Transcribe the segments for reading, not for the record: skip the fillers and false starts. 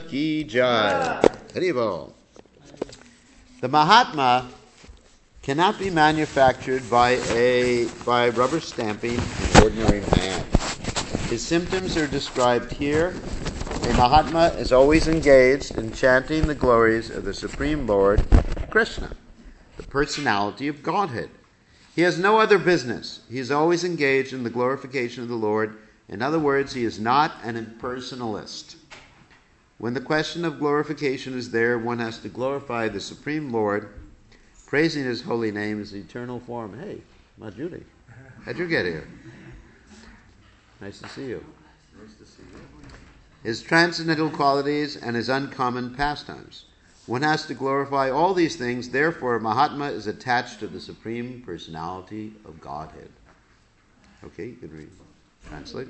Ki Jai. Haribol. The Mahatma cannot be manufactured by rubber stamping an ordinary man. His symptoms are described here. A Mahatma is always engaged in chanting the glories of the Supreme Lord Krishna, the personality of Godhead. He has no other business. He is always engaged in the glorification of the Lord. In other words, he is not an impersonalist. When the question of glorification is there, one has to glorify the Supreme Lord, praising his holy name, his eternal form. Hey, Ma Judy, how'd you get here? Nice to see you. Nice to see you. His transcendental qualities and his uncommon pastimes. One has to glorify all these things. Therefore, Mahatma is attached to the Supreme Personality of Godhead. Okay, you can read. Translate.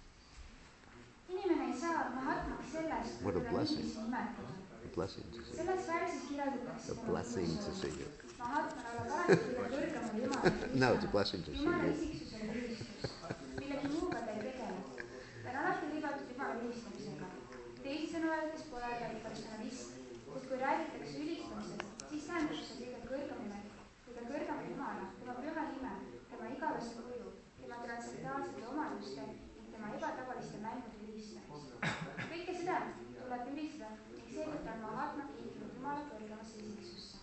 What a blessing. A blessing to see you. A blessing to see you. No, it's a blessing to see you. Teisisõnu öeldes pole ta personalist, sest kui räägitakse ülistamisest, siis tähendab see kõige kõrgema Jumala, tema püha nime, tema igavese kuju, tema transcendentaalsete omaduste ning tema ebatavaliste mängude ülistamist. Kõike seda tuleb ülistada ning seetõttu on Mahatma kiitnud Jumala kõrgemasse isiksusse.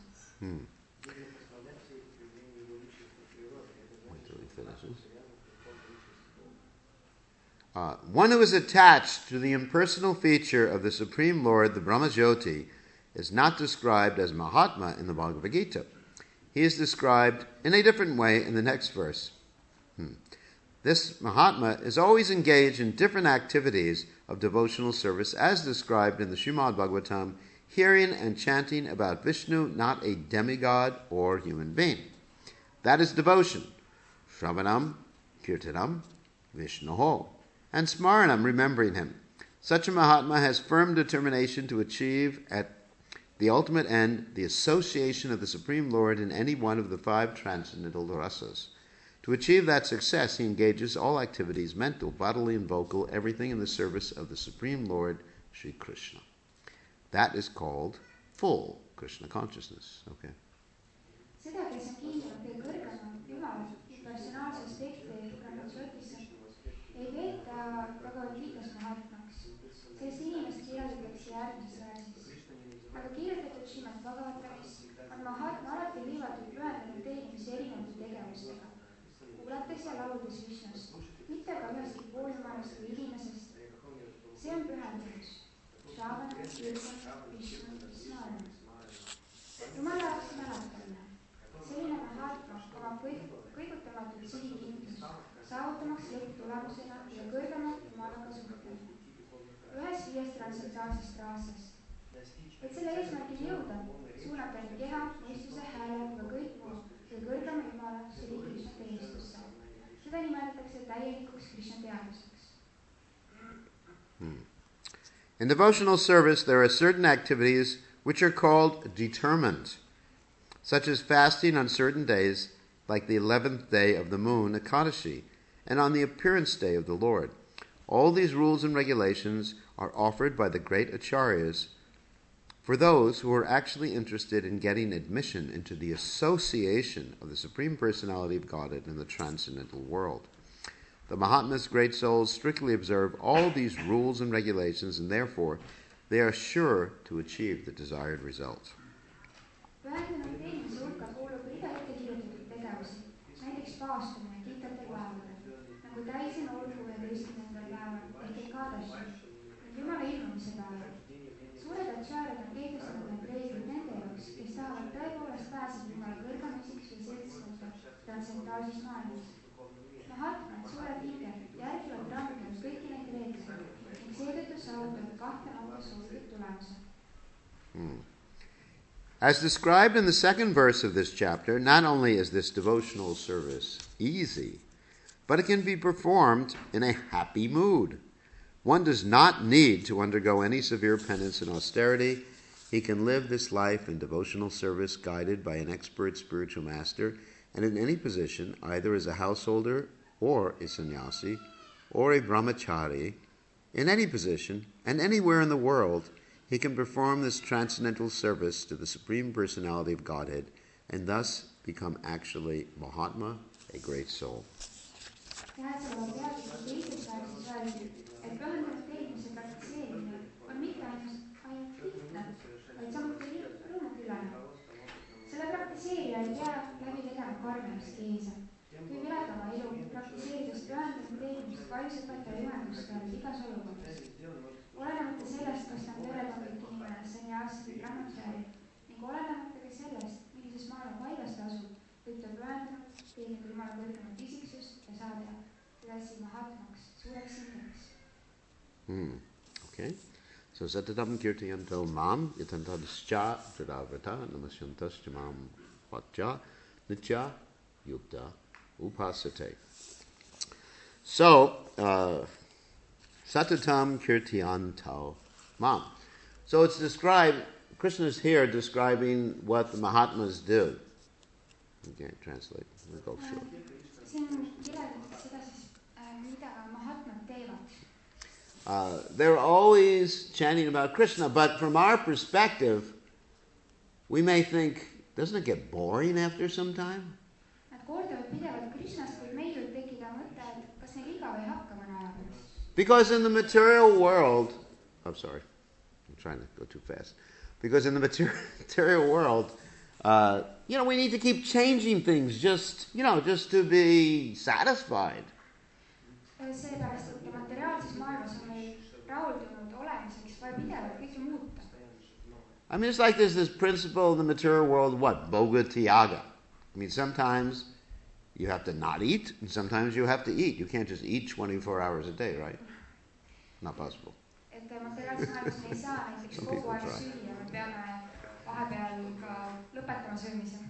One who is attached to the impersonal feature of the Supreme Lord, the Brahmajyoti, is not described as Mahatma in the Bhagavad Gita. He is described in a different way in the next verse. This Mahatma is always engaged in different activities of devotional service as described in the Srimad Bhagavatam, hearing and chanting about Vishnu, not a demigod or human being. That is devotion. Shravanam, Kirtanam, Vishnoho. And Smaranam, remembering him. Such a Mahatma has firm determination to achieve at the ultimate end the association of the Supreme Lord in any one of the 5 transcendental rasas. To achieve that success, he engages all activities, mental, bodily, and vocal, everything in the service of the Supreme Lord, Sri Krishna. That is called full Krishna consciousness. Okay. Ei peeta Bhagavad Gitas Mahatmaks. Sellist inimest kirjeldatakse järgmises versis. Nagu kirjutatud Srimad Bhagavatamis on Mahatma alati hõivatud pühendunud teenimise erinevate tegevustega, kuulates ja lauldes Vishnust, mitte aga ühestki pooljumalast või inimesest. See on pühendumus. Shravan, Kirtan, Vishnu, Smaran. Jumala jaoks mäletamine. Selline Mahatma omab kõigutamatut sihikindlust, saavutamaks lõpptulemusena ja kõrgema Jumalaga suhtlemine. Ühes 5 transcendentaalsest raasast. Et selle eesmärgil jõuda, suunab ta keha, mõistuse, hääle või kõik muu või kõrgema Jumala Sri Krishna teenistusse. Seda nimetatakse täielikuks Krishna teaduseks. In devotional service, there are certain activities which are called determined, such as fasting on certain days, like the 11th day of the moon, Ekadashi, and on the appearance day of the Lord. All these rules and regulations are offered by the great acharyas for those who are actually interested in getting admission into the association of the Supreme Personality of Godhead in the transcendental world. The Mahatmas, great souls, strictly observe all these rules and regulations, and therefore they are sure to achieve the desired result. Nagu täisin olgu 11. päeval ehk Ekadashi ning Jumala ilmumise päeval. Suured acharyad on kehtestanud need reeglid nende jaoks, kes tahavad tõepoolest pääseda Jumala kõrgema isiksus või seltskonda transcendentaalses maailmas. Mahatmad, suured hinged järgivad rangelt kõiki neid reegleid ning seetõttu saavutavad kahtlemata soovitud tulemuse. As described in the 2nd verse of this chapter, not only is this devotional service easy, but it can be performed in a happy mood. One does not need to undergo any severe penance and austerity. He can live this life in devotional service guided by an expert spiritual master and in any position, either as a householder or a sannyasi or a brahmachari, in any position and anywhere in the world, he can perform this transcendental service to the Supreme Personality of Godhead and thus become actually Mahatma, a great soul. Käesoleva peatüki teises väärses öeldi, et pühendunud teenuse praktiseerimine on mitte ainult lihtne, vaid samuti rõõmuküllane. Selle praktiseerija ei pea läbi tegema karmemskeese. Kui elada oma elu, praktiseerides pühendunud teenust vaimsõpetaja juhendustel igas olukorras. Olenemata sellest, kas ta on perekondlik inimene, seniaarse või brahmachari ning olenemata ka sellest, millises maailma paigas ta asub, võib ta pühendunult teenida Jumala kõrgemat isiksust ja saada edasi Mahatmaks, suureks hingeks. Okay. So Satatam Kirtayanto Mam Yatantadascha Jadavrata Namasyantas Jamam Vatja Nitya Yukta Upasate. So, Satatam Kirtayanto Mam. So it's described, Krishna's here describing what the Mahatmas do. Okay, translate. We'll go through. Siin kirjeldatakse seda siis, mida Mahatmad teevad. They're always chanting about Krishna, but from our perspective, we may think, doesn't it get boring after some time? Nad kordavad pidevalt Krishnast, kuid meil võib tekkida mõte, et kas neil igav ei hakka mõne aja pärast. Because in the material world, I'm sorry, I'm trying to go too fast. Because in the material world, we need to keep changing things just to be satisfied. Seepärast, et materiaalses maailmas on meil rahuldunud olemiseks vaja pidevalt kõike muuta. I mean, it's like there's this principle in the material world, what? Bhoga Tyaga. I mean, sometimes you have to not eat, and sometimes you have to eat. You can't just eat 24 hours a day, right? Not possible. Et materiaalses maailmas me ei saa näiteks kogu aeg süüa, me peame vahepeal ka lõpetama söömise.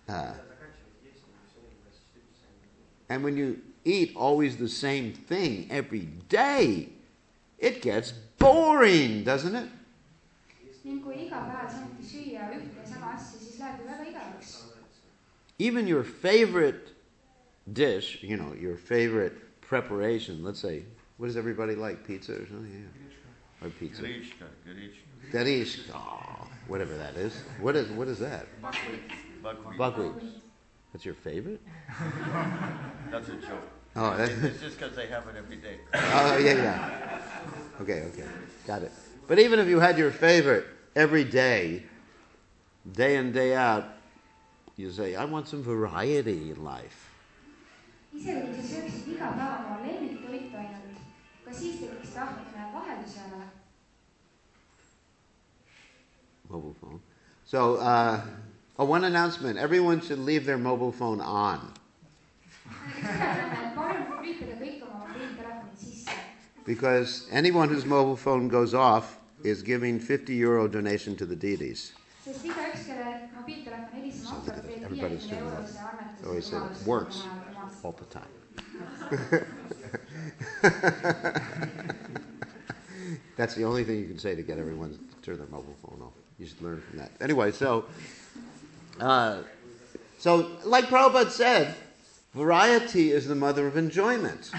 And when you eat always the same thing every day, it gets boring, doesn't it? Ning kui iga päev samuti süüa ühte ja sama asja, siis läheb ju väga igavaks. Even your favorite dish, your favorite preparation, let's say, what does everybody like? Pizza or something? Yeah. Or pizza. Garishka. Oh, whatever that is. What is that? Buckwheat. That's your favorite? That's a joke. Oh, it's just because they have it every day. Oh, yeah. Okay. Got it. But even if you had your favorite every day in, day out, you say, I want some variety in life. Isegi kui sa sööksid iga päev oma lemmiktoitu ainult, ka siis tekiks tahtmine vahelduse järele. Mobile phone. So, one announcement. Everyone should leave their mobile phone on. Because anyone whose mobile phone goes off is giving €50 donation to the deities. So everybody's doing that. I always say it works all the time. That's the only thing you can say to get everyone to turn their mobile phone off. You should learn from that. Anyway, so like Prabhupada said, variety is the mother of enjoyment.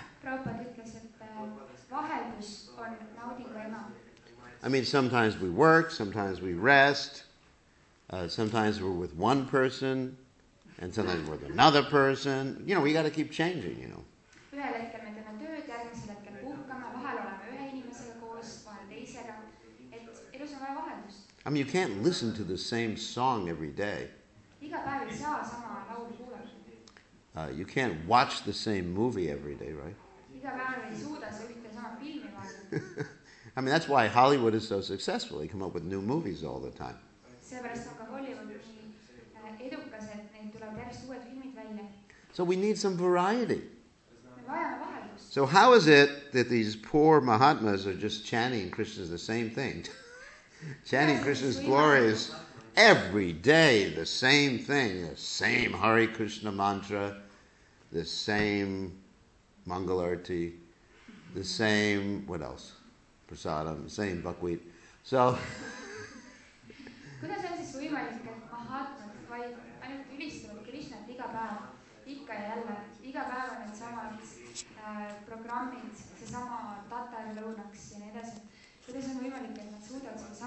I mean, sometimes we work, sometimes we rest, sometimes we're with one person, and sometimes we're with another person. We got to keep changing, Ühel hetkel me teeme tööd, järgmisel hetkel puhkame, vahel oleme ühe inimesega koos, vahel teisega. Et elus on vaja vaheldust. I mean, you can't listen to the same song every day. Iga päev ei saa sama laulu kuulata. You can't watch the same movie every day, right? Iga päev ei suuda sa ühte sama filmi vaadata. I mean, that's why Hollywood is so successful. They come up with new movies all the time. Seepärast on ka Hollywood nii edukas, et neid tuleb järjest uued filmid välja. So we need some variety. Me vajame vaheldust. So how is it that these poor Mahatmas are just chanting Krishna's the same thing? Chanting Krishna's glories every day, the same thing, the same Hare Krishna mantra, the same Mangalarti, the same, what else? Prasadam, the same buckwheat. So, kuidas on siis võimalik, et Mahatmad vaid ainult ülistavad Krishnat iga päev, ikka ja jälle, iga päev on need samad programmid, seesama tatar lõunaks ja nii edasi. Kuidas on võimalik, et nad suudavad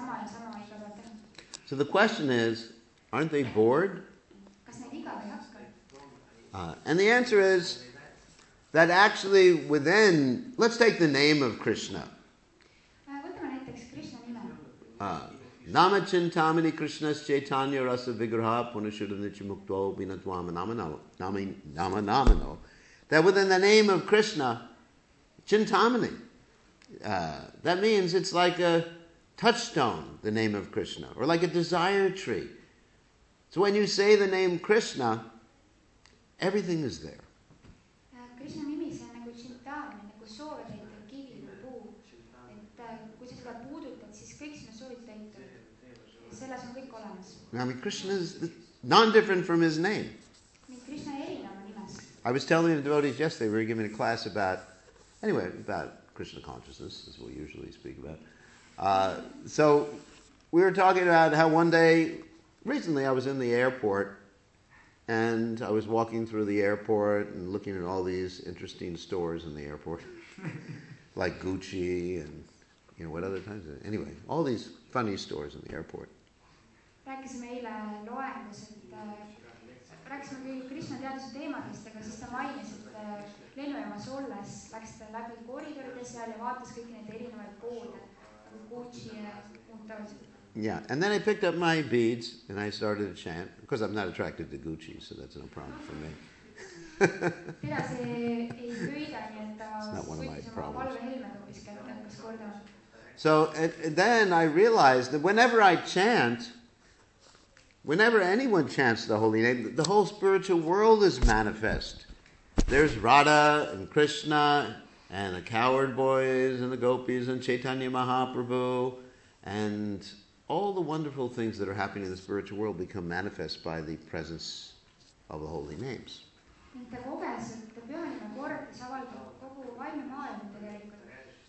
So the question is, aren't they bored? kas neil igav ei hakka? And the answer is that actually within, let's take the name of Krishna. Võtame näiteks Krishna nime. Nama Chintamani Krishna's Chaitanya Rasa Vigraha Punashuddha Nichimukto Binatwama Namano. That within the name of Krishna, Chintamani, that means it's like a touchstone, the name of Krishna, or like a desire tree. So when you say the name Krishna, everything is there. Krishna nimi, see on nagu Chintamani, nagu soovitäitev kivi või puu. Et kui sa seda puudutad, siis kõik sinu soovid täitub. Selles on kõik olemas. I mean, Krishna is non-different from his name. Krishna ei erine oma nimest. I was telling the devotees yesterday, we were giving a class about Krishna consciousness, as we usually speak about. So we were talking about how one day, recently I was in the airport, and I was walking through the airport and looking at all these interesting stores in the airport, like Gucci and, what other times? Anyway, all these funny stores in the airport. Rääkisime eile loengus, et rääkisime küll Krishna teaduse teemadest, aga siis ta mainis, et lennujaamas olles läks ta läbi koridoride seal ja vaatas kõiki neid erinevaid poode, nagu Gucci ja muud taolised. Yeah, and then I picked up my beads and I started to chant, because I'm not attracted to Gucci, so that's no problem for me. Teda see ei köida, nii et ta not one of my võttis oma problems. valvehelme hoopis kätte, hakkas kordama. So then I realized that whenever anyone chants the holy name, the whole spiritual world is manifest. There's Radha and Krishna and the cowherd boys and the gopis and Chaitanya Mahaprabhu, and all the wonderful things that are happening in the spiritual world become manifest by the presence of the holy names. Ning ta koges, et pühanime korrates avaldab kogu vaimne maailm tegelikult.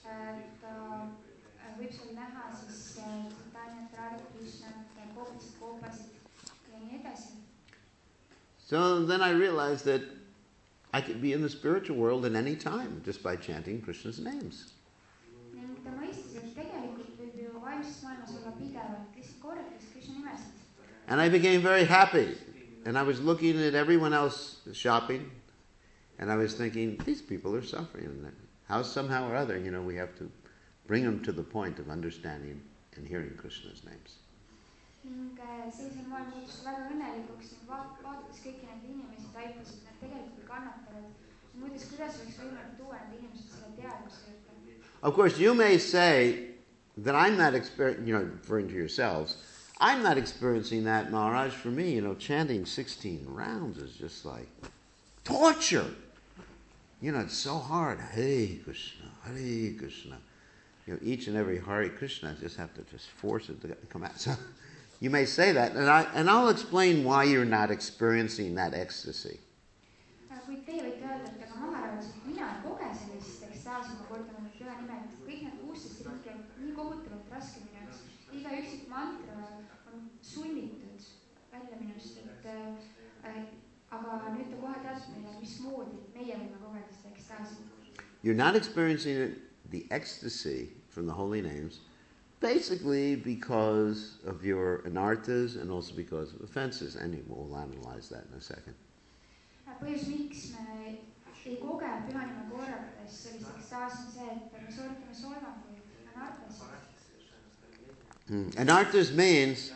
Ta võib seal näha siis Chaitanyat, Radha, Krishnat, koopasid ja nii edasi. So then I realized that I could be in the spiritual world at any time just by chanting Krishna's names. Ning ta mõistis, et tegelikult võib ju vaimses maailmas olla pidevalt lihtsalt korrates Krishna nimesid. And I became very happy. And I was looking at everyone else shopping, and I was thinking, these people are suffering. And how somehow or other, we have to bring them to the point of understanding and hearing Krishna's names. Ning sellisel moel muutus väga õnnelikuks ning vaadates kõiki neid inimesi taipas, et nad tegelikult kannatavad. Mõttes, kuidas oleks võimalik tuua need inimesed selle teadvuse juurde? Of course, you may say that I'm not referring to yourselves, I'm not experiencing that, Maharaj. For me, chanting 16 rounds is just like torture. It's so hard. Hare Krishna, Hare Krishna. Each and every Hare Krishna, I just have to just force it to come out. So you may say that, and I'll explain why you're not experiencing that ecstasy. Kuid teie võite öelda, et aga Maharaj, et mina ei koge sellist ekstaasi, ma kordan püha nimel, et kõik need 16 ringi on nii kohutavalt raske minu jaoks. Iga üksik mantra on sunnitud välja minust, aga nüüd ta kohe teadus meile, mismoodi meie võime kogeda seda ekstaasi. You're not experiencing the ecstasy from the holy names, basically because of your anarthas and also because of offenses, and we'll analyze that in a second. Põhjus, miks me ei koge pühanime korrates sellist ekstaasi on see, et me sooritame solvanguid anartasid. Anarthas means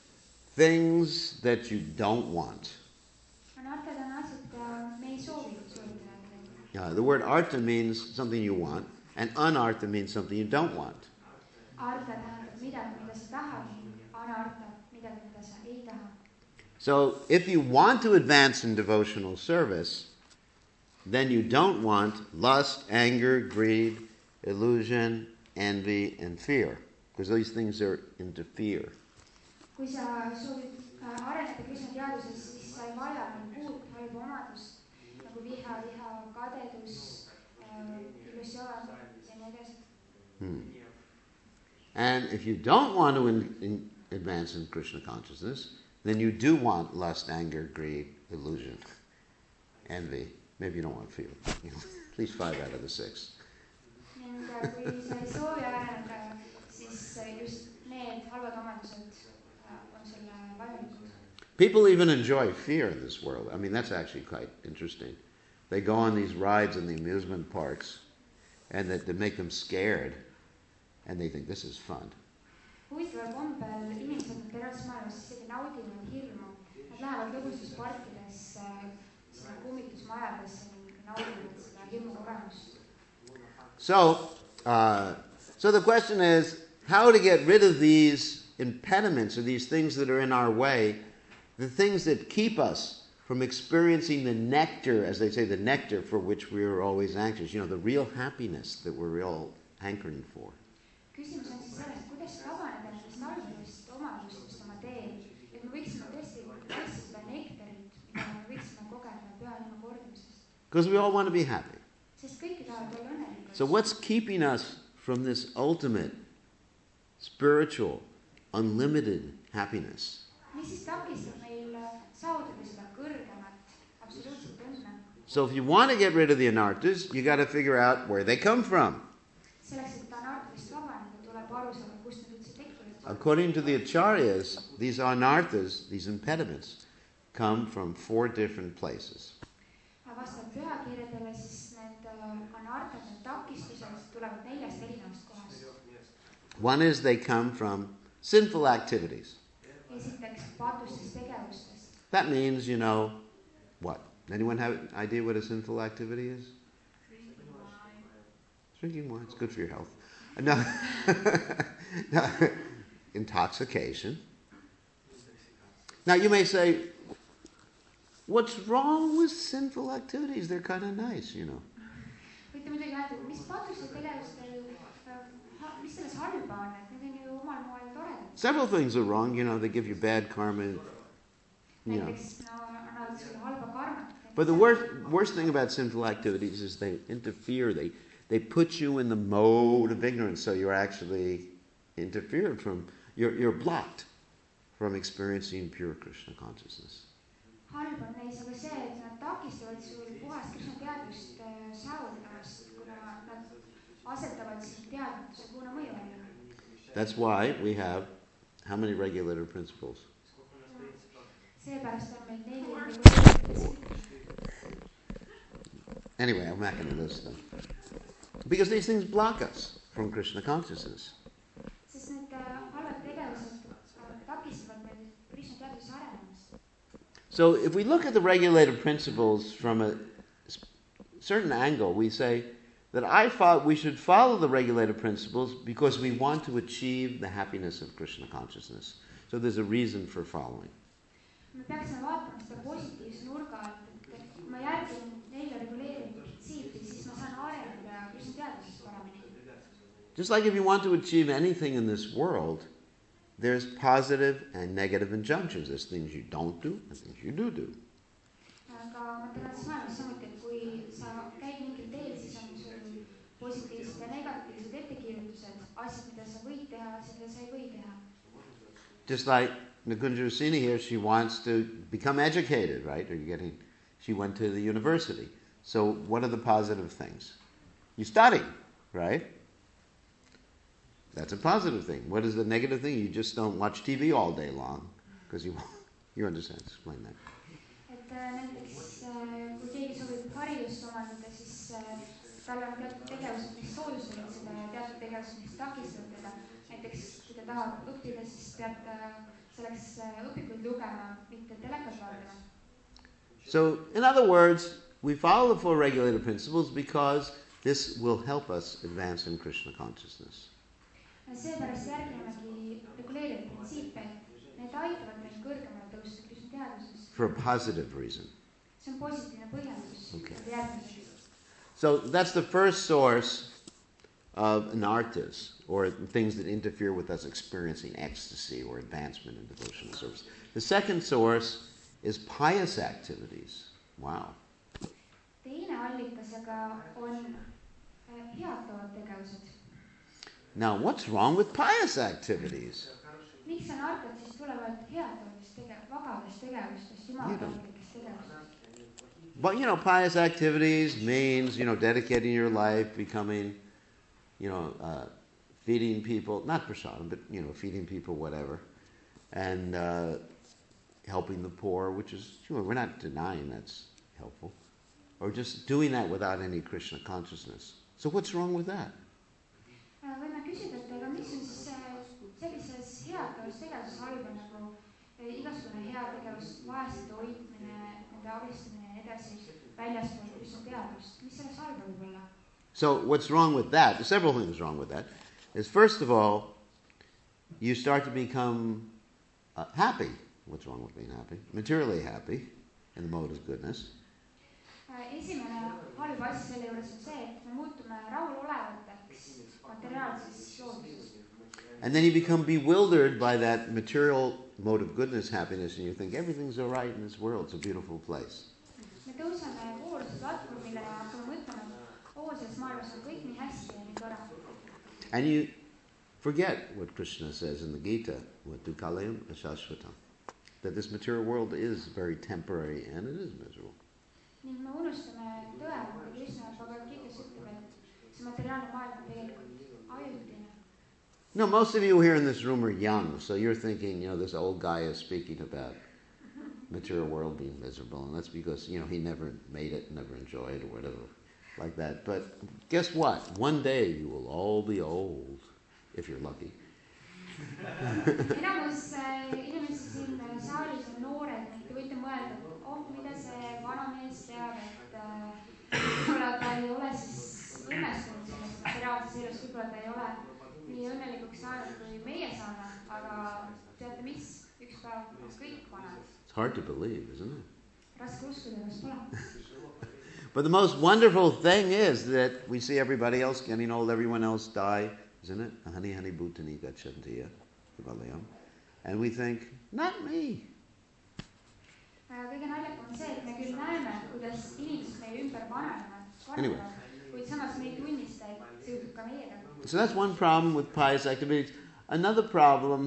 things that you don't want. Anartad on asjad, me ei soovi sooritada. The word artha means something you want, and anartha means something you don't want. Arta tähendab midagi, mida sa tahad, anarta midagi, mida sa ei taha. So if you want to advance in devotional service, then you don't want lust, anger, greed, illusion, envy, and fear. Because these things are into fear. Kui sa soovid areneda Krishna teaduses, siis sa ei vaja uut halba omadust, nagu viha, kadedus, illusioon ja nii edasi. And if you don't want to advance in Krishna consciousness, then you do want lust, anger, greed, illusion, envy. Maybe you don't want fear. At least 5 out of the 6. Ning kui sa ei soovi areneda, siis just need halvad omadused on on selle vajalikud. People even enjoy fear in this world. I mean, that's actually quite interesting. They go on these rides in the amusement parks, and that make them scared, and they think this is fun. Huvitaval kombel inimesed terves maailmas isegi naudivad hirmu. Nad lähevad lõbustusparkidesse, sinna kummitusmajadesse ning naudivad seda hirmu kogemust. So the question is how to get rid of these impediments or these things that are in our way, the things that keep us from experiencing the nectar, as they say, the nectar for which we are always anxious, the real happiness that we're all hankering for. Küsimus on siis selles, kuidas taganeda nendest halbadest omadust, mis oma teel, et me võiksime tõesti kaitsta seda nektarit, mida me võiksime kogeda püha ilma kordumisest. Because we all want to be happy. Sest kõik tahavad olla õnnelikud. So what's keeping us from this ultimate, spiritual, unlimited happiness? Mis siis takistab meil saavutada seda kõrgemat, absoluutset õnne? So if you want to get rid of the anarthas, you got to figure out where they come from. Selleks, et anartadest vabaneda, tuleb aru saada, kust need üldse tekivad. According to the acharyas, these anarthas, these impediments, come from 4 different places. Vastavalt pühakirjadele, siis need anartad, need takistused tulevad 4 erinevast kohast. One is they come from sinful activities. Esiteks patustest tegevustest. That means, what? Anyone have an idea what a sinful activity is? Drinking wine. It's good for your health. No. No. Intoxication. Now you may say, what's wrong with sinful activities? They're kind of nice, Võite muidugi öelda, mis patused tegevustel, mis selles halba on, et need on ju omal moel toredad. Several things are wrong, they give you bad karma. Näiteks annavad sulle halba karmat. But the worst thing about sinful activities is they interfere. They put you in the mode of ignorance, so you're actually interfered from. You're blocked from experiencing pure Krishna consciousness. Halb on neis aga see, et nad takistavad sul puhast Krishna teadvust saavutamast, kuna nad asetavad sind teadmatuse puuna mõju alla. That's why we have how many regulator principles? Seepärast on meil 4 regulator. Anyway, I'm not going to list them. Because these things block us from Krishna consciousness. Sest need halvad tegevused takistavad meil Krishna teadvuse arenemast. So if we look at the regulator principles from a certain angle, we say that I thought we should follow the regulator principles because we want to achieve the happiness of Krishna consciousness. So there's a reason for following. Me peaksime vaatama seda positiivse nurga alt, et kui ma järgin 4 reguleeritud printsiipi, siis ma saan areneda Krishna teadvusest paremini. Just like if you want to achieve anything in this world, there's positive and negative injunctions. There's things you don't do and things you do. Aga materiaalses maailmas samuti, et kui sa käid mingil teel, siis on sul positiivsed ja negatiivsed ettekirjutused, asjad, mida sa võid teha, asjad, mida sa ei või teha. Just like Nikunja Rusini here, she wants to become educated, right? She went to the university. So what are the positive things? You study, right? That's a positive thing. What is the negative thing? You just don't watch TV all day long because you understand. Explain that. Et näiteks kui keegi soovib haridust omandada, siis tal on teatud tegevused, mis soodustavad seda ja teatud tegevused, mis takistavad teda. Näiteks kui ta tahab õppida, siis peab ta selleks õpikuid lugema, mitte telekat vaatama. So, in other words, we follow the 4 regulated principles because this will help us advance in Krishna consciousness. Seepärast järgimegi reguleeritud printsiipe, et need aitavad meil kõrgemale tõusta Krishna teadvuses. For a positive reason. See on positiivne põhjendus. Okay. So that's the first source of anarthas, or things that interfere with us experiencing ecstasy or advancement in devotional service. The second source is pious activities. Wow. Teine allikas aga on heatavad tegevused. Now, what's wrong with pious activities? Miks anartad siis tulevad heatavatest vabadest tegevustest, jumalalikest tegevustest? But, pious activities means, dedicating your life, becoming, feeding people, not prasadam, but, feeding people, whatever. and helping the poor, which is, sure, we're not denying that's helpful, or just doing that without any Krishna consciousness. So what's wrong with that? Võime küsida, et aga mis on siis sellises heategevustegevuses halba nagu igasugune heategevus, vaeste hoidmine, nende abistamine ja nii edasi väljaspool Krishna teadvust. Mis selles halba võib olla? So what's wrong with that? There's several things wrong with that. Is first of all, you start to become happy. What's wrong with being happy? Materially happy in the mode of goodness. Esimene halb asi selle juures on see, et me muutume rahulolevateks materiaalses looduses. And then you become bewildered by that material mode of goodness, happiness, and you think everything's all right in this world. It's a beautiful place. Me tõuseme vooruse platvormile ja hakkame mõtlema, et selles maailmas on kõik nii hästi ja nii tore. And you forget what Krishna says in the Gita, what dukkhalayam ashashvatam, that this material world is very temporary and it is miserable. Ning me unustame tõe, kui Krishna Bhagavad Gitas ütleb, et see materiaalne maailm on tegelikult ajutine. No, most of you here in this room are young, so you're thinking, this old guy is speaking about material world being miserable, and that's because, he never made it, never enjoyed, or whatever, like that. But guess what? One day you will all be old, if you're lucky. Enamus inimesi siin saalis on noored, ning te võite mõelda, mida see vanamees teab, et võib-olla ta ei ole siis õnnestunud selles materiaalses elus, võib-olla ta ei ole nii õnnelikuks saanud, kui meie saame, aga teate mis? Üks päev kõik vanad. It's hard to believe, isn't it? Raske uskuda, kas pole? But the most wonderful thing is that we see everybody else getting old, everyone else die, isn't it? Hani hani bhutani gachantiya, and we think, not me. Kõige naljakam on see, et me küll näeme, kuidas inimesed meie ümber vananevad, kuid samas me ei tunnista, et see juhtub ka meiega. So that's one problem with pious activities. Another problem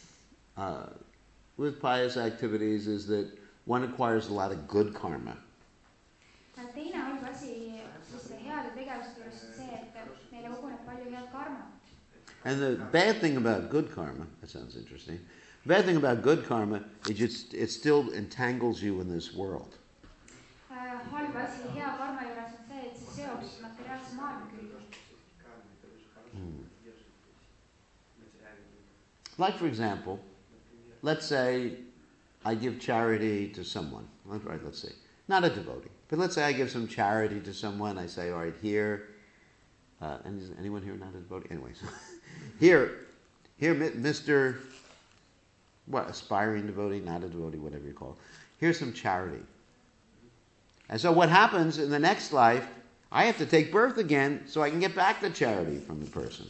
with pious activities is that one acquires a lot of good karma. Teine halb asi selliste heade tegevuste juures on see, et meile koguneb palju head karmat. And the bad thing about good karma, that sounds interesting, the bad thing about good karma is it still entangles you in this world. Halb asi hea karma juures on see, et see seob materiaalse maailma külge. Like, for example, let's say I give charity to someone. Right, let's say. Not a devotee. But let's say I give some charity to someone. I say, all right, here. And is anyone here not a devotee? Anyways. Here, Mr. Aspiring devotee, not a devotee, whatever you call it. Here's some charity. And so what happens in the next life, I have to take birth again so I can get back the charity from the person.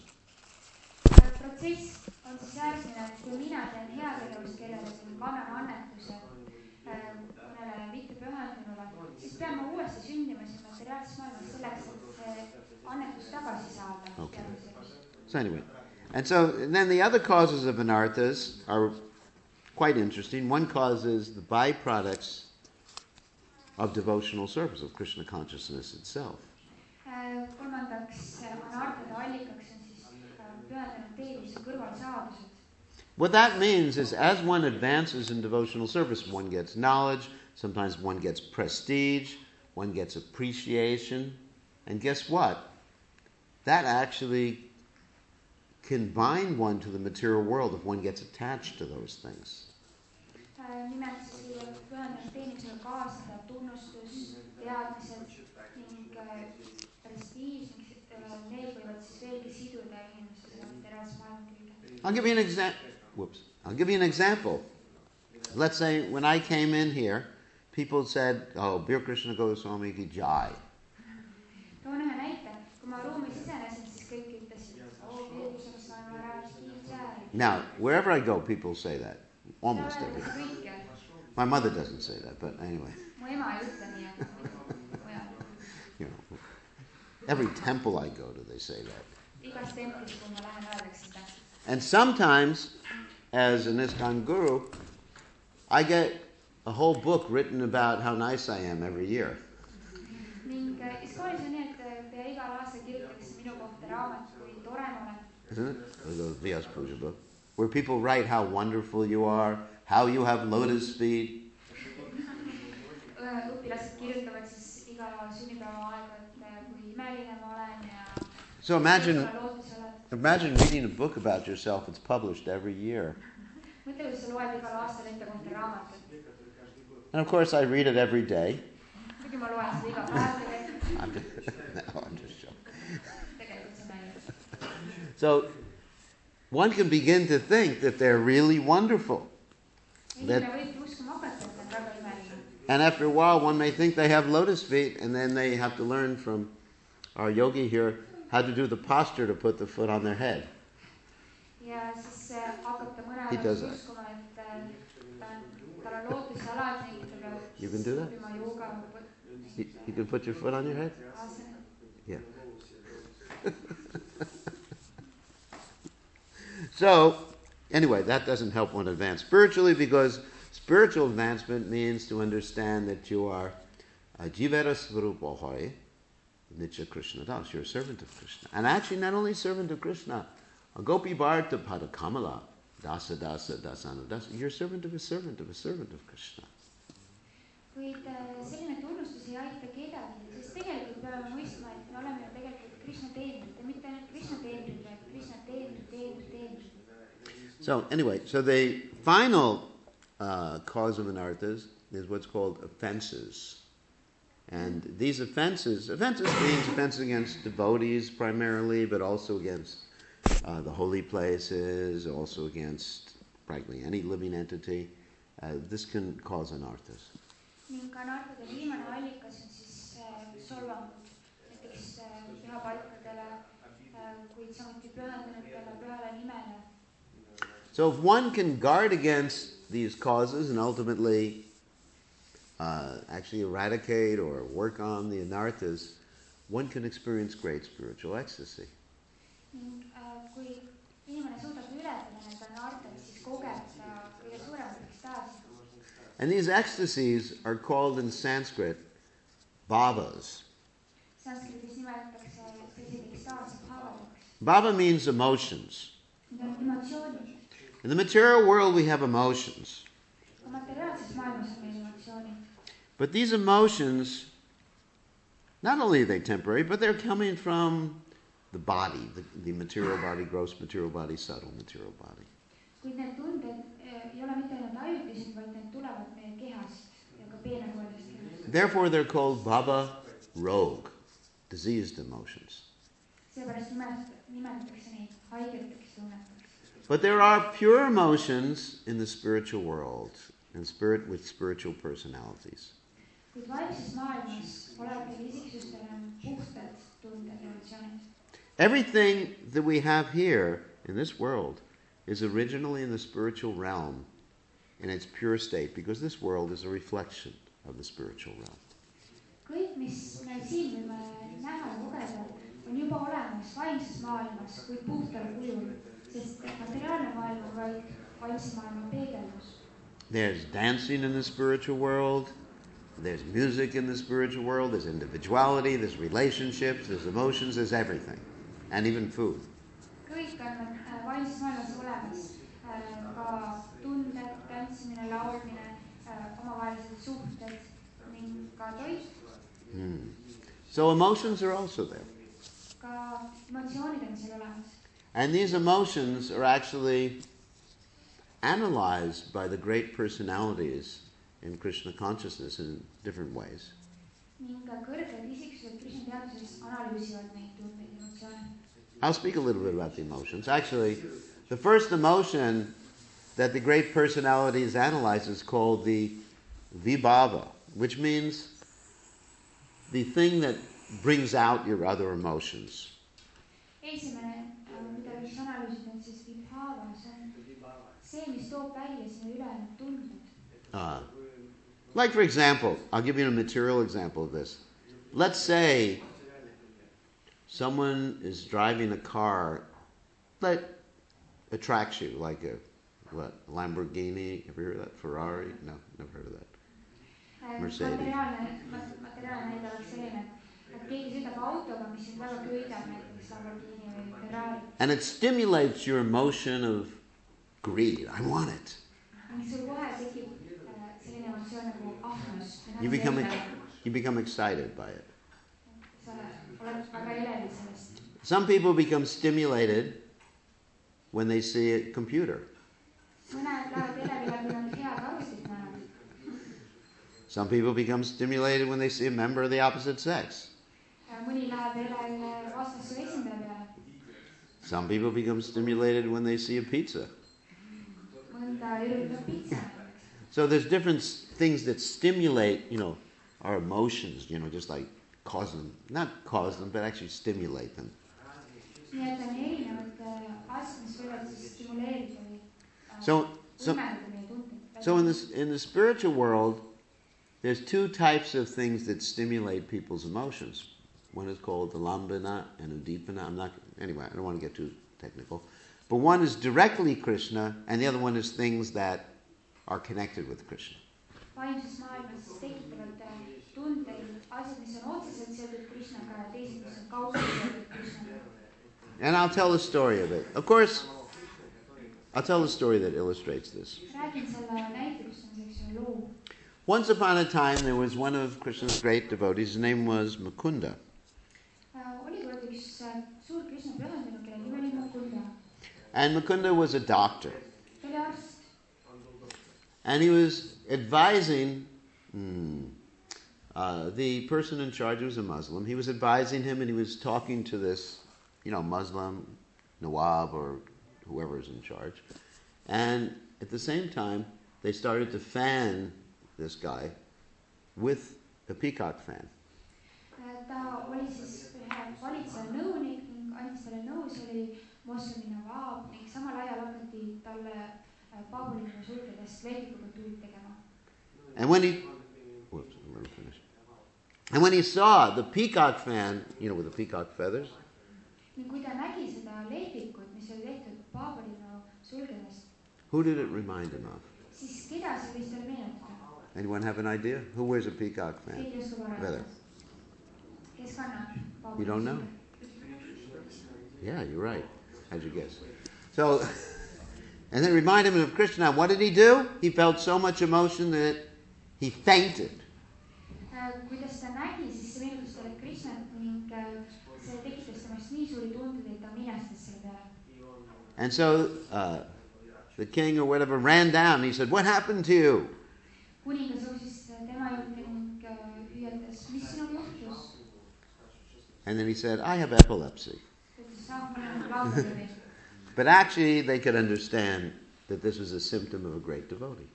Protsess on siis järgmine, et kui mina teen heategevust kellelegi, kannan annetuse mõnele mitte pühendunule, siis pean ma uuesti sündima siin materiaalses maailmas selleks, et see annetus tagasi saada. Okay. So anyway, and then the other causes of anarthas are quite interesting. One cause is the byproducts of devotional service, of Krishna consciousness itself. Kolmandaks, anarthade allikaks on siis pühendunud teenuse kõrvalsaadused. What that means is as one advances in devotional service, one gets knowledge, sometimes one gets prestige, one gets appreciation, and guess what? That actually can bind one to the material world if one gets attached to those things. Nimelt siis võivad pühendunud teenusega kaasneda tunnustus, teadmised ning prestiiž, need võivad siis veelgi siduda inimeste selle materiaalse maailma külge. I'll give you an example. Let's say when I came in here, people said, "Oh, Bir Krishna Goswami ki jai." Toon ühe näite. Kui ma ruumi sisenesin, siis kõik ütlesid, "Oh, Bir Krishna Goswami Maharaj ki jai." Now, wherever I go, people say that. Almost every. My mother doesn't say that, but anyway. Mu ema ei ütle nii, et You know, every temple I go to, they say that. igas templis, kui ma lähen, öeldakse seda. And sometimes, as an ISKCON guru, I get a whole book written about how nice I am every year. Ning ISKCONis on nii, et pea igal aastal kirjutatakse minu kohta raamat, kui tore ma olen. Isn't it? Or the Vyas Puja book. where people write how wonderful you are, how you have lotus feet. õpilased kirjutavad siis iga sünnipäeva aegu, et kui imeline ma olen ja So imagine lootusalad. reading a book about yourself. It's published every year. Mõtle, kui sa loed igal aastal enda kohta raamatut. And of course, I read it every day. Muidugi ma loen seda iga päev tegelikult. I'm just joking. Tegelikult see näib. So one can begin to think that they're really wonderful. Inimene võib uskuma hakata, et ta on väga imeline. And after a while, one may think they have lotus feet, and then they have to learn from our yogi here how to do the posture to put the foot on their head. Ja siis hakkab ta mõne He does ajas that. uskuma, et tal on lootusalad ning ta peab You can do that? õppima jooga. You can put your foot on your head? Yeah. So, anyway, that doesn't help one advance spiritually, because spiritual advancement means to understand that you are Jivara Svarupa Hoy, Nitya Krishna Das. You're a servant of Krishna. And actually, not only servant of Krishna, Gopi Bharta Pada Kamala, Dasa Dasa Dasana Dasa. You're a servant of a servant of a servant of Krishna. Kuid selline tunnustus ei aita kedagi, sest tegelikult peame mõistma, et me oleme tegelikult Krishna teenrid ja mitte ainult Krishna teenrid, vaid Krishna teenrid. So, anyway, so the final cause of anarthas is what's called offenses. And these offenses means offenses against devotees primarily, but also against the holy places, also against practically any living entity. This can cause anarthas. Ning anarthade viimane allikas on siis solvangud, näiteks pühapaikadele, kuid samuti pühendunutele, pühale nimele. So if one can guard against these causes and ultimately actually eradicate or work on the anarthas, one can experience great spiritual ecstasy. Ning kui inimene suudab ületada need anarthad, siis kogeb ta kõige suuremat ekstaasi. And these ecstasies are called in Sanskrit bhavas. Sanskritis nimetatakse selliseid ekstaase bhavadeks. Bhava means emotions. Need on emotsioonid. In the material world we have emotions. Ka materiaalses maailmas on meil emotsioonid. But these emotions, not only are they temporary, but they're coming from the body, the material body, gross material body, subtle material body. Kuid need tunded ei ole mitte ainult ajutised, vaid need tulevad meie kehast ja ka peenekoelist kehast. Therefore they're called bhava rog, diseased emotions. Seepärast nimetatakse neid haigeteks tunneteks. But there are pure emotions in the spiritual world, and spirit with spiritual personalities. Kuid vaimses maailmas olevatele isiksustele on puhtad tunded ja emotsioonid. Everything that we have here in this world is originally in the spiritual realm in its pure state, because this world is a reflection of the spiritual realm. Kõik, mis me siin võime näha ja kogeda, on juba olemas vaimses maailmas, kuid puhtal kujul, sest materiaalne maailm on vaid vaimse maailma peegeldus. There's dancing in the spiritual world, there's music in the spiritual world, there's individuality, there's relationships, there's emotions, there's everything, and even food. Kõik on vaimses maailmas olemas, ka tunded, tantsimine, laulmine, omavahelised suhted ning ka toit. So emotions are also there. Ka emotsioonid on seal olemas. And these emotions are actually analyzed by the great personalities in Krishna consciousness in different ways. Ning ka kõrged isiksused Krishna teaduses analüüsivad neid tundeid ja emotsioone. I'll speak a little bit about the emotions. Actually, the first emotion that the great personalities analyze is called the vibhava, which means the thing that brings out your other emotions. Esimene, mida võiks analüüsida, on siis vibhava, see on see, mis toob välja sinu ülejäänud tunded. Like, for example, I'll give you a material example of this. Let's say someone is driving a car that attracts you, like a Lamborghini. Have you heard of that? Ferrari? No, never heard of that. Mercedes. Materiaalne näide oleks selline, et keegi sõidab autoga, mis sind väga köidab, näiteks Lamborghini või Ferrari. And it stimulates your emotion of greed. I want it. ning sul kohe tekib selline emotsioon nagu ahnus. You become excited by it. sa oled väga elevil sellest. Some people become stimulated when they see a computer. mõned lähevad elevile, kui nad head arvustit näevad. Some people become stimulated when they see a member of the opposite sex. mõni läheb elevile vastassoo esindaja peale. Some people become stimulated when they see a pizza. mõnda üritab pitsa. So there's different things that stimulate, our emotions, just like not cause them, but actually stimulate them. nii et on erinevad asjad, mis võivad siis stimuleerida või So võimendada meie tundeid. So in the spiritual world, there's two types of things that stimulate people's emotions. One is called the lambana and udipana. I don't want to get too technical. But one is directly Krishna, and the other one is things that are connected with Krishna. vaimses maailmas siis tekitavad tundeid, asjad, mis on otseselt seotud Krishnaga ja teised, mis on kaudselt seotud Krishnaga. And I'll tell the story of it. Of course, I'll tell the story that illustrates this. räägin selle näitlikustamiseks loo. Once upon a time, there was one of Krishna's great devotees. His name was Mukunda. oli kord üks suur Krishna pühendunud, kelle nimi oli Mukunda. And Mukunda was a doctor. ta oli arst. And he was advising the person in charge, who was a Muslim. He was advising him, and he was talking to this, Muslim Nawab or whoever is in charge. And at the same time, they started to fan this guy with a peacock fan. ta oli siis ühe valitseja nõunik ning andis talle nõu, see oli moslemi Nawab ning samal ajal hakati talle paabuliku sulgedest leedikuga tuult tegema. And when he saw the peacock fan, with the peacock feathers, ning kui ta nägi seda leedikut, mis oli tehtud paabuliku sulgedest, who did it remind him of? siis keda see võis talle meenutada? Anyone have an idea? Who wears a peacock fan? keegi oskab arvata. Feather. kes kannab paabuliku? You don't know? Yeah, you're right. How'd you guess? So, and then remind him of Krishna. What did he do? He felt so much emotion that he fainted. kuidas ta nägi, siis see meenutas talle Krishnat ning see tekitas temast nii suuri tundeid, et ta minestas selle peale. And so the king or whatever ran down. He said, "What happened to you?" kuningas jooksis tema juurde ning hüüatas, mis sinuga juhtus? And then he said, "I have epilepsy." But actually, they could understand that this was a symptom of a great devotee.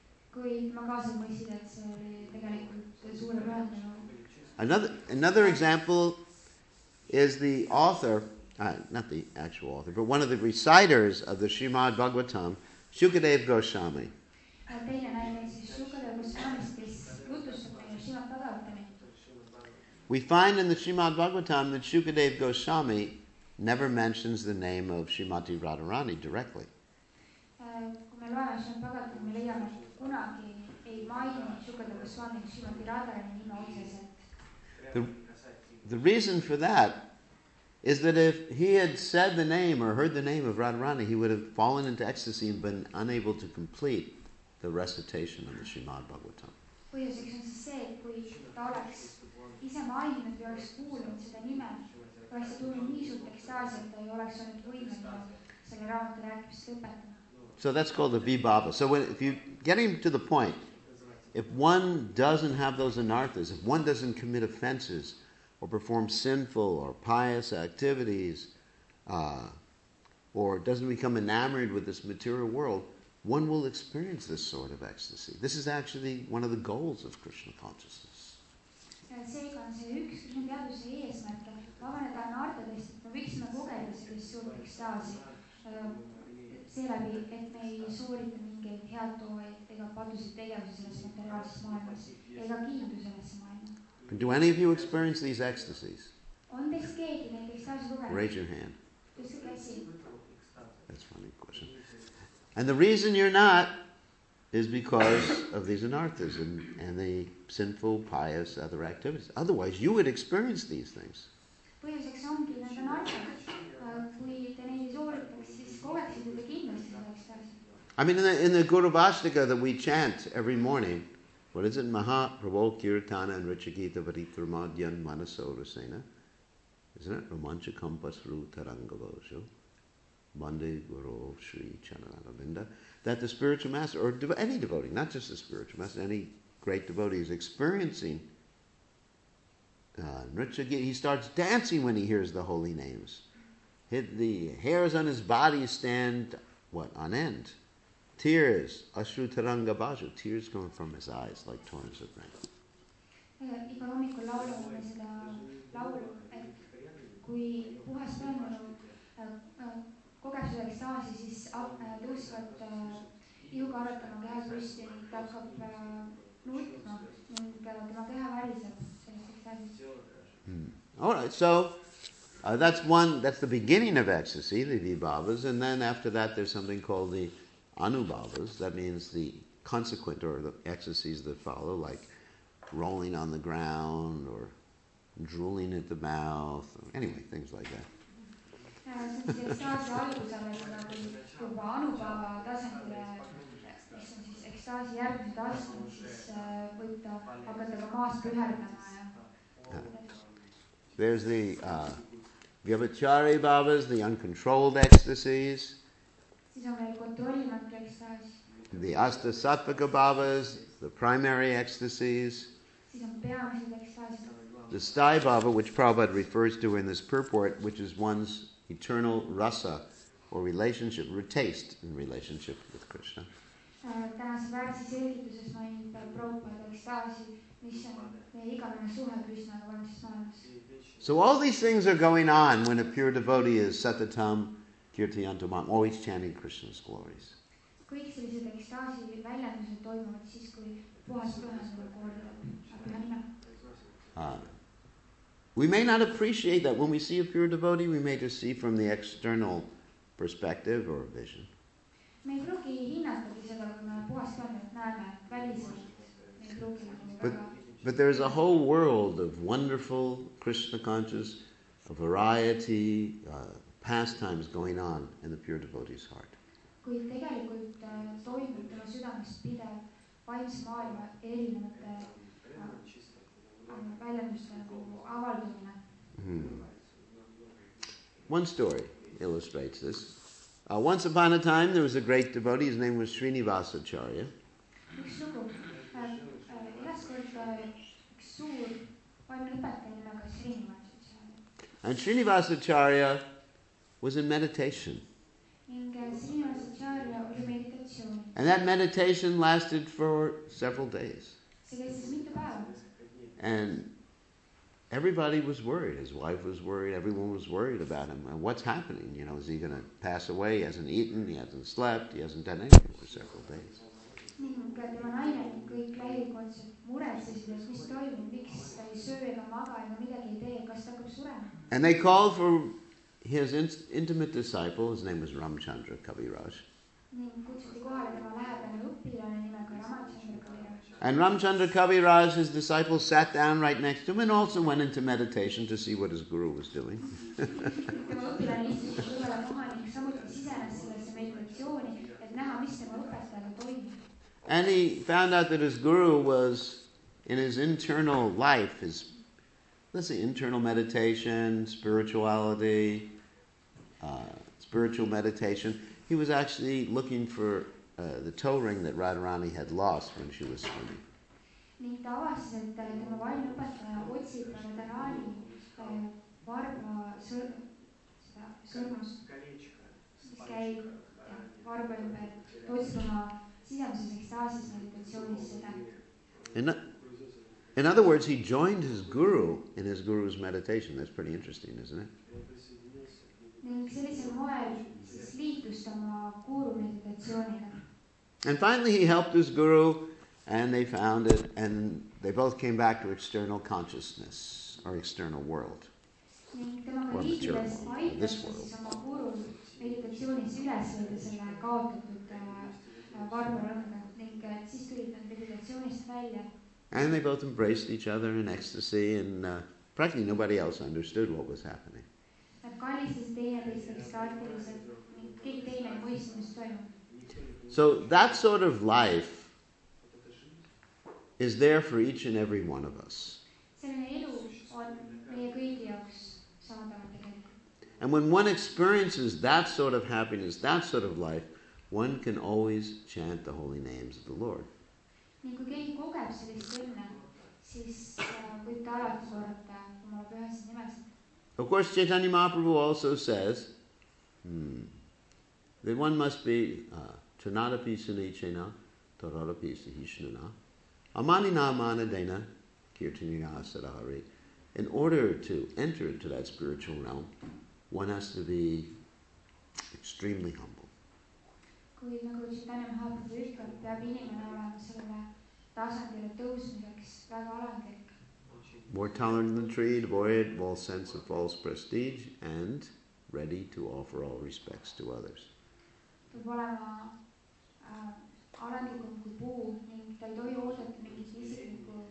Another example is the author, not the actual author, but one of the reciters of the Srimad Bhagavatam, Shukadeva Goswami. We find in the Srimad Bhagavatam that Shukadeva Goswami never mentions the name of Srimati Radharani directly. The reason for that is that if he had said the name or heard the name of Radharani, he would have fallen into ecstasy and been unable to complete the recitation of the Srimad Bhagavatam. põhjuseks on siis see, et kui ta oleks ise maininud või oleks kuulnud seda nime, oleks ta tulnud nii suurt ekstaasi, et ta ei oleks olnud võimeline selle raamatu rääkimist lõpetama. So that's called the vibhava. So if you getting to the point, if one doesn't have those anarthas, if one doesn't commit offenses or perform sinful or pious activities, or doesn't become enamored with this material world, one will experience this sort of ecstasy. This is actually one of the goals of Krishna consciousness. Seega on see üks Krishna teaduse eesmärk, vabaneda anartadest, et me võiksime kogeda sellist suurt ekstaasi seeläbi, et me ei soorita mingeid head toovaid ega padusid tegevusi selles materiaalses maailmas ega kiindu sellesse maailma. Do any of you experience these ecstasies? On teist keegi neid ekstaasi kogenud? Raise your hand. Tõstke käsi. That's a funny question. And the reason you're not is because of these anarthas and the sinful, pious, other activities. Otherwise, you would experience these things. Põhjuseks ongi need anartad. Kui te neid ei sooritaks, siis kogeksite te kindlasti seda ekstaasi. I mean, in the Guru Vashtaka that we chant every morning, what is it? Maha Prabho Kirtana and Richagita Varikramadyan Manaso Rasena. Isn't it? Romanchakam Pasru Tarangavosho. Bande Guru Sri Chanaravinda. That the spiritual master, or any devotee, not just the spiritual master, any great devotee is experiencing Nritya. He starts dancing when he hears the holy names. The hairs on his body stand, on end. Tears, Ashru Taranga Baju, tears going from his eyes like torrents of rain. Igal hommikul laulame me seda laulu, et kui puhas toimunu kogeb seda ekstaasi, siis tõusvad ihuga arvatama keha püsti, ta hakkab nutma ning tema keha väriseb sellest ekstaasist. All right, so that's the beginning of ecstasy, the vibhavas, and then after that there's something called the anubhavas. That means the consequent, or the ecstasies that follow, like rolling on the ground or drooling at the mouth, anyway, things like that. Ekstaasi algusele juba anubhava tasandile, mis on siis ekstaasi järgmised astmed, siis võib ta hakata ka maas püherdama. There's the vyabhichari bhavas, the uncontrolled ecstasies. Siis on veel kontrollimatu ekstaas. The astasatvika bhavas, the primary ecstasies. Siis on peamised ekstaasid. The sthai bhava, which Prabhupada refers to in this purport, which is one's eternal rasa, or relationship, or taste in relationship with Krishna. Tänase väärsi selgituses mainib Prabhupada ekstaasi, mis on meie igavene suhe Krishnaga vaimses maailmas. So all these things are going on when a pure devotee is satatam kirtayantamam, always chanting Krishna's glories. Kõik sellised ekstaasi väljendused toimuvad siis, kui puhas pühendamine kordab püha nime. We may not appreciate that when we see a pure devotee, we may just see from the external perspective or vision. Me ei pruugi hinnatagi seda, kui me puhas pühendamist näeme väliselt. Me ei pruugi väga. But there's a whole world of wonderful Krishna conscious, a variety, pastimes going on in the pure devotee's heart. Kuid tegelikult toimub tema südames pidev vaimse maailma erinevate väljenduste avaldumine. One story illustrates this. Once upon a time, there was a great devotee. His name was Srinivasacharya. Üks lugu. Üleskord üks suur vaimne õpetaja nimega Srinivasacharya. And Srinivasacharya was in meditation. Ning Srinivasacharya oli meditatsioon. And that meditation lasted for several days. See kestis mitu päeva. And everybody was worried. His wife was worried. Everyone was worried about him. And what's happening? Is he going to pass away? He hasn't eaten. He hasn't slept. He hasn't done anything for several days. Ning tema naine ning kõik lähikondselt muretsesid, et mis toimub, miks ta ei söö ega maga ega midagi ei tee, kas ta hakkab surema. And they called for his intimate disciple. His name was Ramchandra Kaviraj. Ning kutsuti kohale tema lähedane õpilane nimega Ramchandra Kaviraj. And Ramchandra Kaviraj, his disciple, sat down right next to him and also went into meditation to see what his guru was doing. Tema õpilane istus kõrvale maha ning samuti sisenes sellesse meditatsiooni, et näha, mis tema õpetajaga toimub. And he found out that his guru was in his internal life, his, internal meditation, spirituality, spiritual meditation. He was actually looking for the toe ring that Radharani had lost when she was swimming. Ning ta avastas, et tema vaimne õpetaja otsib Radharani varba sõrmust, mis käib varba ümber, ta otsib oma sisemises ekstaasis meditatsioonis seda. In other words, he joined his guru in his guru's meditation. That's pretty interesting, isn't it? Ning sellisel moel siis liitus oma guru meditatsiooniga. And finally he helped his guru, and they found it, and they both came back to external consciousness, or external world. Ning temaga liitudes aitas siis oma guru meditatsioonis üles leida selle kaotatud varbarõnga ning siis tulid nad meditatsioonist välja. And they both embraced each other in ecstasy, and practically nobody else understood what was happening. Nad kallistasid teineteist ekstaatiliselt ning keegi teine ei mõistnud, mis toimub. So that sort of life is there for each and every one of us. selline elu on meie kõigi jaoks saadaval tegelikult. And when one experiences that sort of happiness, that sort of life, one can always chant the holy names of the Lord. Ning kui keegi kogeb sellist õnne, siis võib ta alati korrata Jumala pühasid nimesid. Of course, Chaitanya Mahaprabhu also says that one must be Chanadapi Sunichena, Taradapi Sahishnana, Amanina Manadena, Kirtanina Sadahari. In order to enter into that spiritual realm, one has to be extremely humble. Kui nagu Chaitanya Mahaprabhu ütleb, peab inimene olema sellele tasandile tõusmiseks väga alandlik. More tolerant than the tree, devoid of all sense of false prestige, and ready to offer all respects to others. Peab olema alandlikum kui puu ning ta ei tohi oodata mingit isiklikku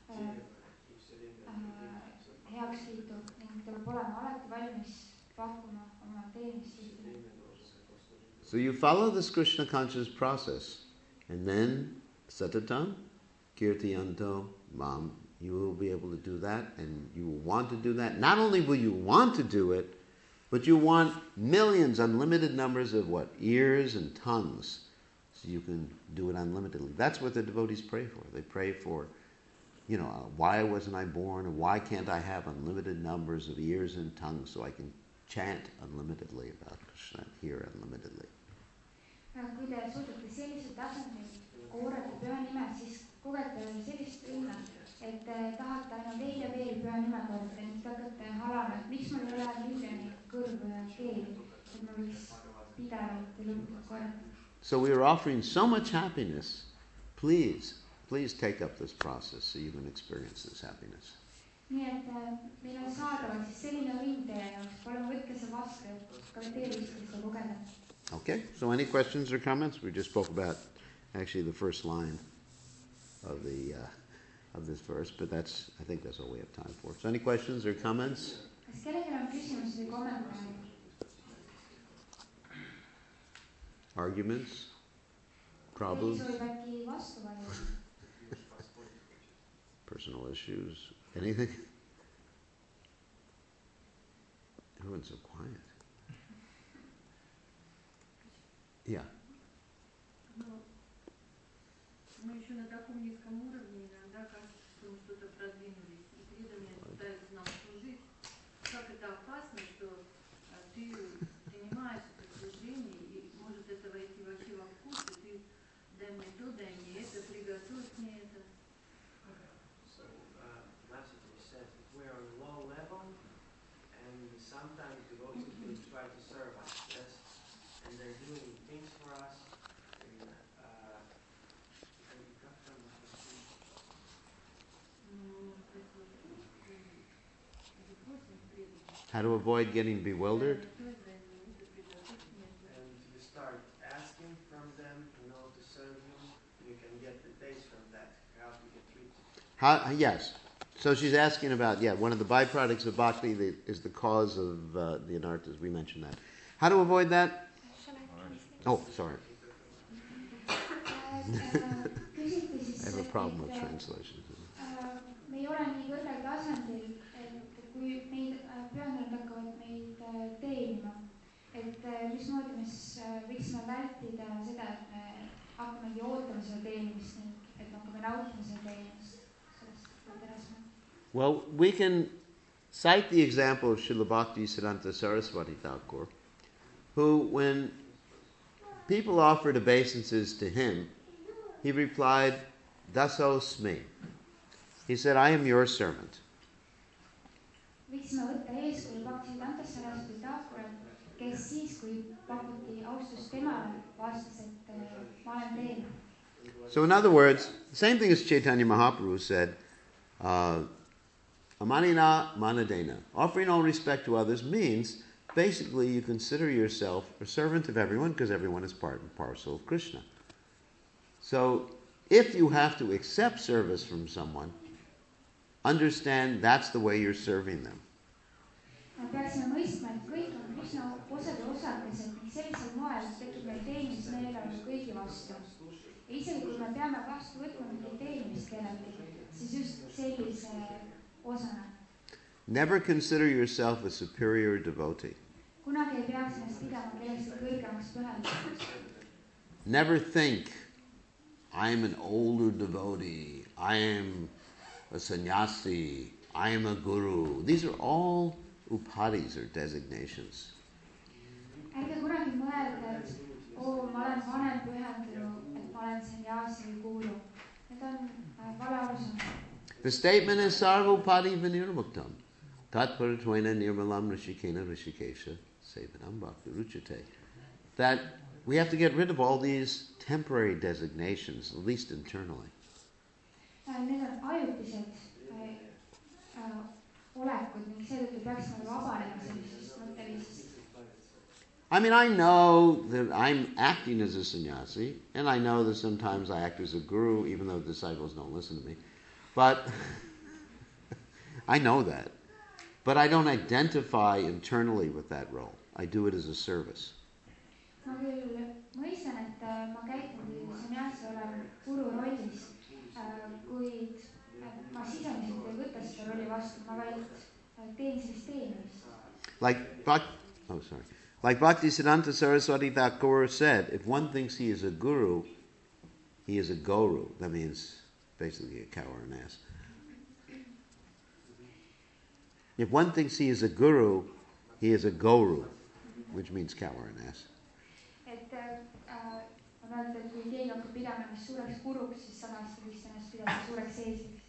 heakskiitu ning ta peab olema alati valmis pakkuma oma teenist teistele. So you follow this Krishna conscious process, and then satatam kirtiyanto mam. You will be able to do that, and you will want to do that. Not only will you want to do it, but you want millions, unlimited numbers of ears and tongues, so you can do it unlimitedly. That's what the devotees pray for. They pray for, why wasn't I born, or why can't I have unlimited numbers of ears and tongues so I can chant unlimitedly about Krishna, hear unlimitedly. Kui te suudate sellisel tasandil korrata püha nime, siis kogete sellist õnne, et te tahate aina veel püha nime korrata ning te hakkate halama, et miks mul ei ole miljoneid kõrvu ja keeli, et ma võiks pidevalt ja lõputult korrata. So we are offering so much happiness. Please take up this process so you can experience this happiness. Nii et meil on saadaval siis selline õnn teie jaoks. Palun võtke see vastu, et garanteeritakse seda kogeda. Okay, so any questions or comments? We just spoke about actually the first line of this verse, but I think that's all we have time for. So any questions or comments? Kas kellelgi on küsimusi või kommentaare? Arguments? Problems? Keegi soovib äkki vastu vaielda? Personal issues? Anything? Everyone's so quiet. Yeah. Мы еще на таком низком уровне, иногда кажется, что мы что-то продвинулись, и преданные пытаются нам служить. Как это опасно, что ты принимаешь это служение, и может это войти вообще во вкус, и ты дай мне то, дай мне это, приготовь мне это. So, Master said that we are on a low level, and sometimes devotees will try to serve us, yes, and they're doing things for us. How to avoid getting bewildered? And you start asking from them in order to serve you can get the taste from that, how to get treated. Yes. So she's asking about, one of the byproducts of bhakti is the cause of the anarthas. We mentioned that. How to avoid that? Oh, sorry. I have a problem with translation. Me ei ole nii kõrgel tasandil, et kui meid pühendajad hakkavad meid teenima, et mismoodi me siis võiksime vältida seda, et me hakkamegi ootama seda teenimist ning et me hakkame nautima seda teenimist. Well, we can cite the example of Srila Bhaktisiddhanta Saraswati Thakur, who, when people offered obeisances to him, he replied, Dasosmi. He said, I am your servant. Võiksime võtta eeskuju Bhaktisiddhanta Saraswati Thakuralt, kes siis, kui pakuti austus temale, vastas, et ma olen teener. So in other words, the same thing as Chaitanya Mahaprabhu said, Amanina manadena. Offering all respect to others means basically you consider yourself a servant of everyone because everyone is part and parcel of Krishna. So if you have to accept service from someone, understand that's the way you're serving them. Peaksime mõistma, et kõik on Krishna osad ja osakesed ning sellisel moel tekib meil teenismeelelu kõigi vastu. Ja isegi kui me peame vastu võtma mingit teenimist kellelgi, siis just sellise osana. Never consider yourself a superior devotee. Kunagi ei peaks ennast pidama kellestki kõrgemaks pühendumiseks. Never think, I am an older devotee, I am a sannyasi, I am a guru. These are all upadhis or designations. Ärge kunagi mõelda, et ma olen vanem pühendunu, et ma olen sannyasi või guru. Need on vale arusaam. The statement is sarva upadhi vinirmuktam. Tatparatvaina nirmalam rishikena rishikesha sevanam bhakti ruchate. That we have to get rid of all these temporary designations, at least internally. Need on ajutised olekud ning seetõttu peaksime vabanema sellisest mõtteviisist. I mean, I know that I'm acting as a sannyasi, and I know that sometimes I act as a guru, even though disciples don't listen to me. But I know that. But I don't identify internally with that role. I do it as a service. Ma küll mõistan, et ma käitun sannyasi olen guru rollis, kuid ma sisemiselt ei võta seda rolli vastu, ma vaid teen sellist teenimist. Like Bhaktisiddhanta Saraswati Thakur said, if one thinks he is a guru, he is a guru. That means basically a cow or an ass. If one thinks he is a guru, he is a goru, which means cow or an ass. On öeldud, et kui keegi hakkab pidama ennast suureks guruks, siis samast võiks ennast pidada suureks eesliks.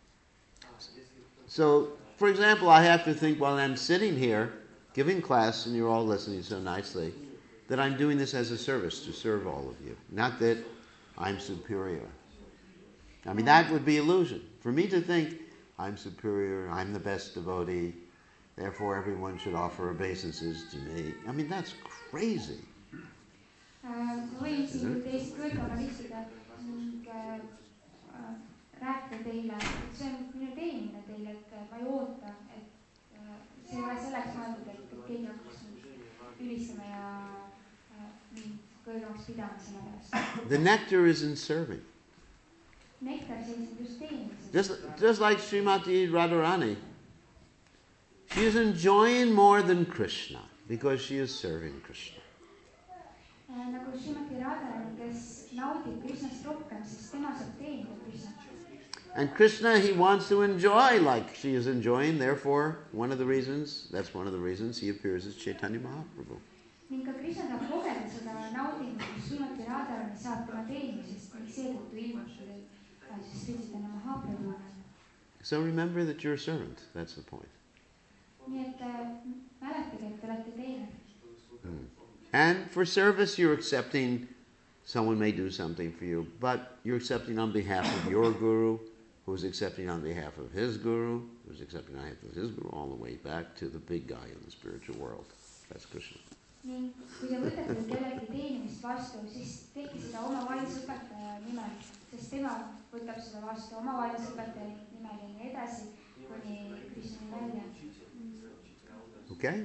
So, for example, I have to think while I'm sitting here giving class, and you're all listening so nicely, that I'm doing this as a service to serve all of you. Not that I'm superior. I mean, that would be illusion. For me to think I'm superior, I'm the best devotee, therefore everyone should offer obeisances to me. I mean, that's crazy. Ma võin siin teist kõrgemal istuda ning rääkida teile, et see on minu teenimine teile, et ma ei oota, et see ei ole selleks mõeldud, et keegi hakkaks ülistama ja mind kõrgemaks pidama selle pärast. The nectar is in serving. Nektar seisneb just teenimises. Just like Srimati Radharani. She is enjoying more than Krishna because she is serving Krishna. Nagu Srimati Radharani, kes naudib Krishnast rohkem, sest tema saab teenida Krishnat. And Krishna, he wants to enjoy like she is enjoying. Therefore, that's one of the reasons he appears as Chaitanya Mahaprabhu. Ning ka Krishna saab kogeda seda naudingut, kus Srimati Radharani saab tema teenimisest ning seetõttu ilmub Chaitanya Mahaprabhu. So remember that you're a servant. That's the point. Nii et mäletage, et te olete teener. And for service, you're accepting someone may do something for you, but you're accepting on behalf of your guru, who's accepting on behalf of his guru, who's accepting on behalf of his guru, all the way back to the big guy in the spiritual world. That's Krishna. Ning kui te võtate kellegi teenimist vastu, siis tehke seda oma vaidlusõpetaja nimel, sest tema võtab seda vastu oma vaidlusõpetaja nimel ja nii edasi, kuni Krishnani välja. Okay?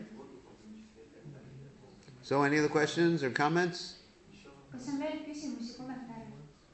So any other questions or comments? Kas on veel küsimusi, kommentaare?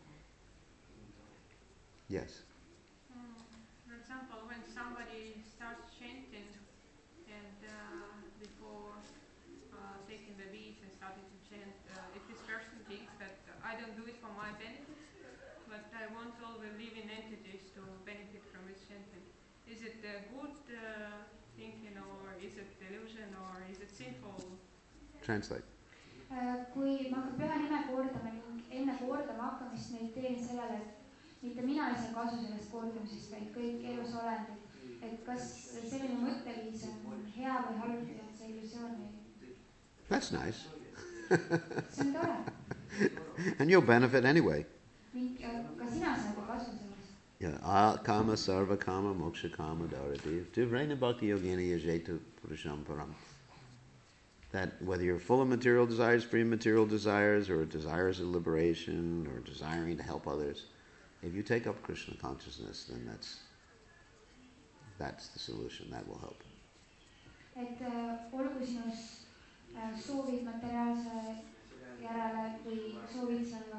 Yes. For example, when somebody starts chanting and before taking the beats and starting to chant, if this person thinks that I don't do it for my benefit, but I want all the living entities to benefit from this chanting, is it a good thinking, or is it delusion, or is it sinful? Translate. Kui ma hakkan püha nime kordama ning enne kordama hakkamist mediteerin sellele, et mitte mina ei saa kasu sellest kordamisest, vaid kõik elus olendid, et kas selline mõtteviis on hea või halb või on see illusioon või? That's nice. See on tore. And you'll benefit anyway. Ning ka sina saad ju kasu sellest. Yeah, kama sarva kama moksha kama dharati tuvrena bhakti yogini yajetu purusham param. That whether you're full of material desires, free of material desires, or desires of liberation, or desiring to help others, if you take up Krishna consciousness, then that's the solution. That will help. Et olgu sinus soovid materiaalse järele või soovid sa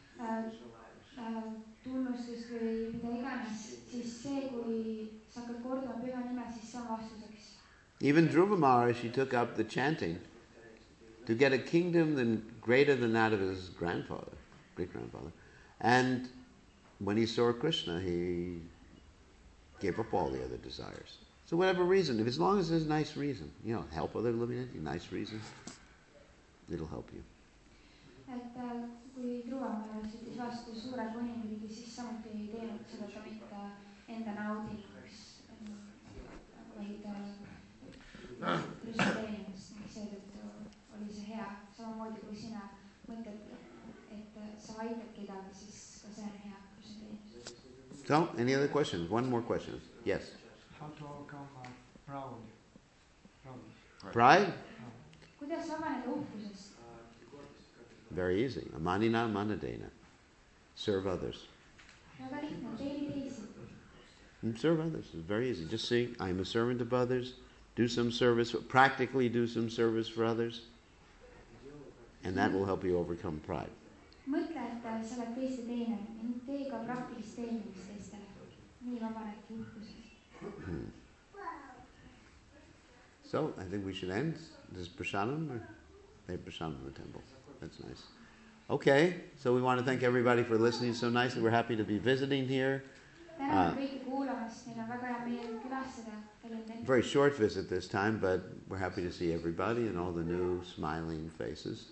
tunnustust või mida iganes, siis see, kui sa hakkad kordama püha nime, siis see on vastuseks. Even Dhruva Maharaj, he took up the chanting to get a kingdom greater than that of his grandfather, great-grandfather. And when he saw Krishna, he gave up all the other desires. So whatever reason, as long as there's a nice reason, help other living entities, nice reason, it'll help you. Et kui Dhruva Maharaj võttis vastu suure kuningriigi, siis samuti ei teinud seda ta mitte enda naudinguks, vaid Krishna teenimist, seetõttu oli see hea. Samamoodi kui sina mõtled, et sa aitad kedagi, siis ka see on hea Krishna teenimist. So, any other questions? One more question. Yes? How to overcome pride? Pride? Kuidas vabaneda uhkusest? Very easy. Amanina manadena. Serve others. Väga lihtne, teeni teisi. Serve others. It's very easy. Just see, I am a servant of others. Do some service, practically do some service for others. And that will help you overcome pride. Mõtle, et sa oled teiste teener ning tee ka praktilist teenimist teistele. Nii vabanedki uhkusest. So, I think we should end. This is Prasadam, or they have Prasadam in the temple. That's nice. Okay, so we want to thank everybody for listening so nicely. We're happy to be visiting here. Very short visit this time, but we're happy to see everybody and all the new smiling faces.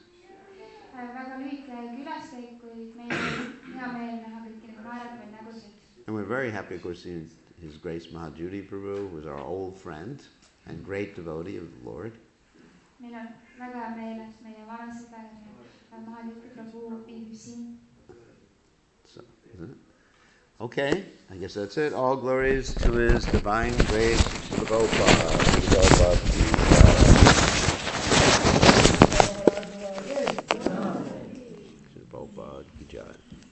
And we're very happy, of course, seeing His Grace Mahajudi Prabhu, who is our old friend and great devotee of the Lord. So, isn't it? Okay, I guess that's it. All glories to His divine grace, Srila Prabhupada. Srila Prabhupada ki jai.